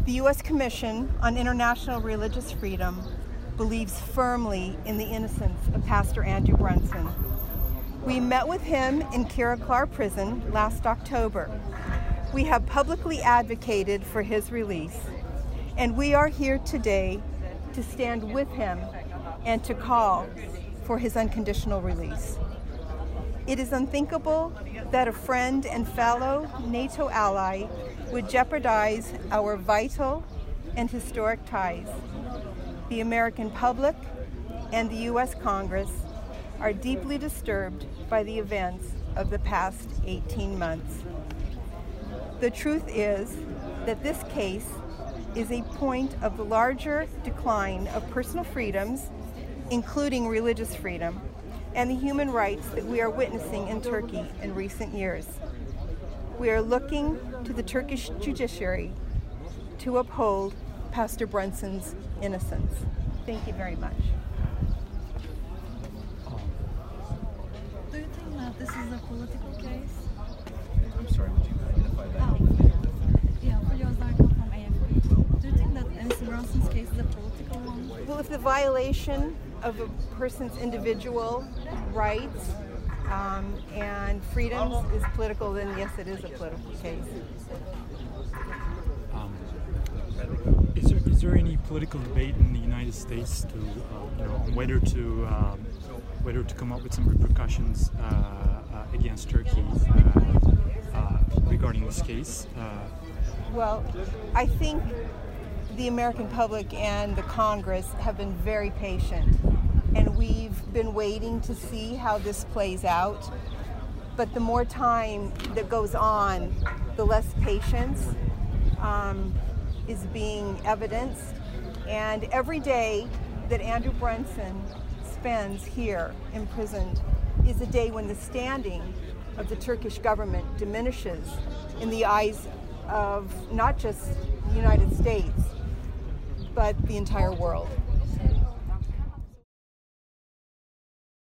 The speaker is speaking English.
The U.S. Commission on International Religious Freedom believes firmly in the innocence of Pastor Andrew Brunson. We met with him in Kiraklar Prison last October. We have publicly advocated for his release, and we are here today to stand with him and to call for his unconditional release. It is unthinkable that a friend and fellow NATO ally would jeopardize our vital and historic ties. The American public and the U.S. Congress are deeply disturbed by the events of the past 18 months. The truth is that this case is a point of the larger decline of personal freedoms, including religious freedom, and the human rights that we are witnessing in Turkey in recent years. We are looking to the Turkish judiciary to uphold Pastor Brunson's innocence. Thank you very much. Do you think that this is a political case? I'm sorry, would you identify that? Yeah, Fulya Ozarkan from AFP. Do you think that Mr. Brunson's case is a political one? Well, if the violation of a person's individual rights and freedoms is political, then yes, it is a political case. Is there any political debate in the United States to, on whether to come up with some repercussions against Turkey regarding this case? Well, I think the American public and the Congress have been very patient, and we've been waiting to see how this plays out. But the more time that goes on, the less patience is being evidenced. And every day that Andrew Brunson spends here imprisoned is a day when the standing of the Turkish government diminishes in the eyes of not just the United States, but the entire world.